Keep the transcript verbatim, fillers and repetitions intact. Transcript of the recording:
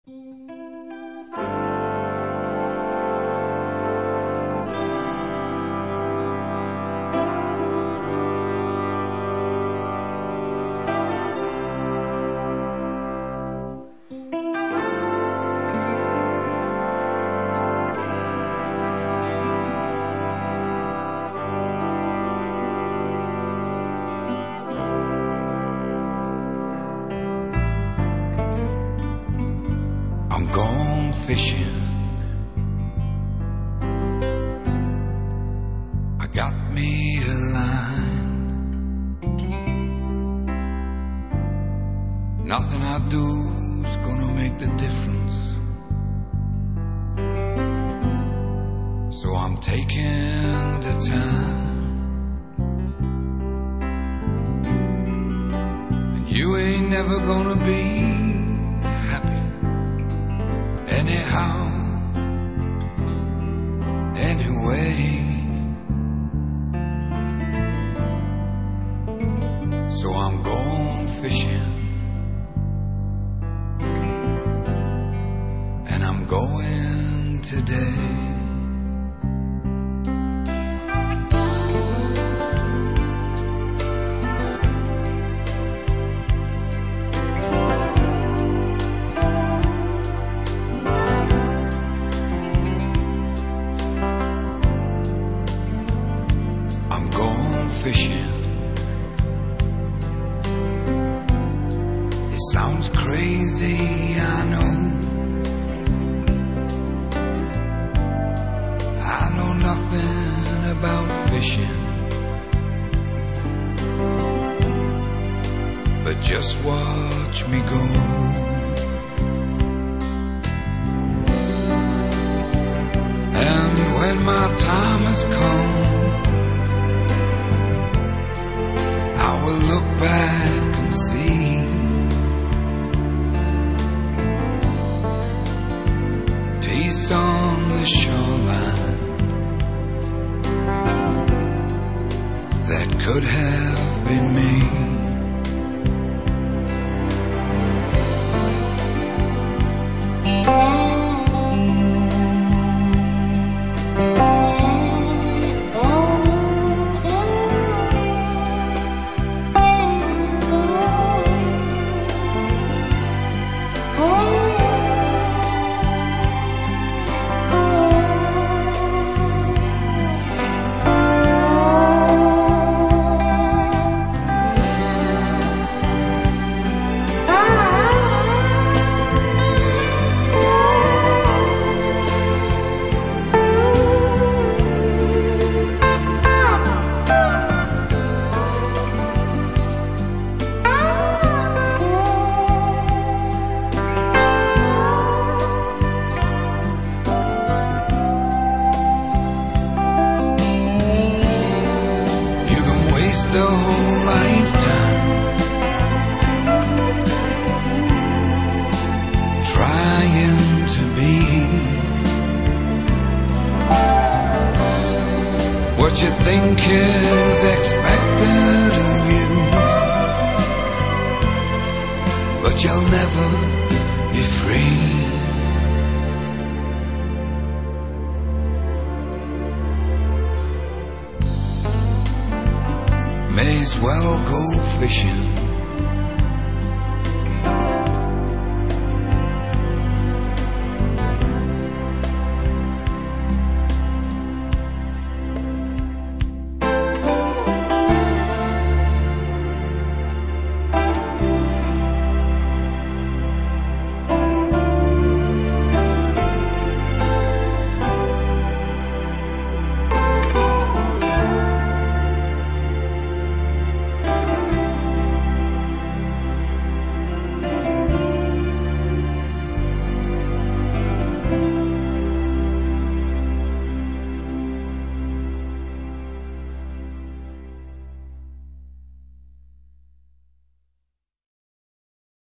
I'm gone fishing. I got me a line. Nothing I do's gonna make the difference. So I'm taking the time. And you ain't never gonna be happy anyhow, anyway. So I'm going fishing, and I'm going today. I'm going fishing. It sounds crazy, I know. I know nothing about fishing, but just watch me go. And when my time has come, I will look back and see peace on the shoreline that could have been me. Waste a whole lifetime trying to be what you think is expected of you, but you'll never be free. May as well go fishing.